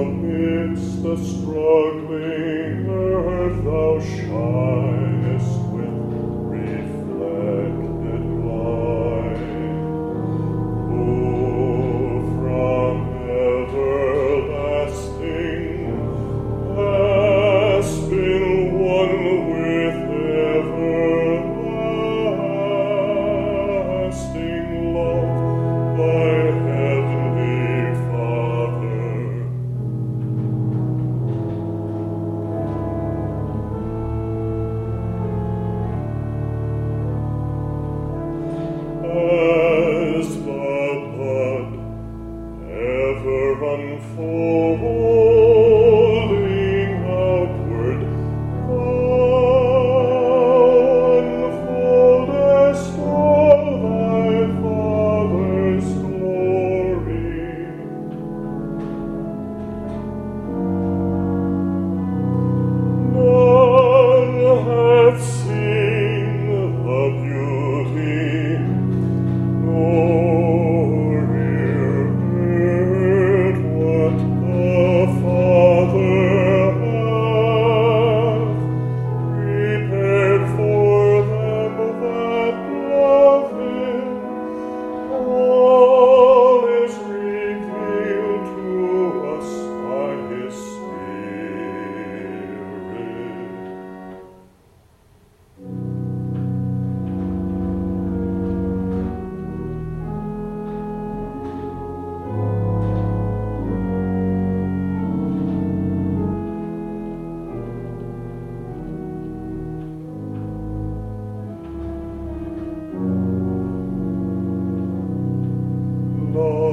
amidst the struggling earth thou shinest with reflected light. Oh, from everlasting hast been one with everlasting love, thy heavenly Father. As the bud ever unfolding outward, thou unfoldest all thy Father's glory. None hath seen the beauty, nor heard what the Father hath prepared for them that love Him. All is revealed to us by His Spirit. Love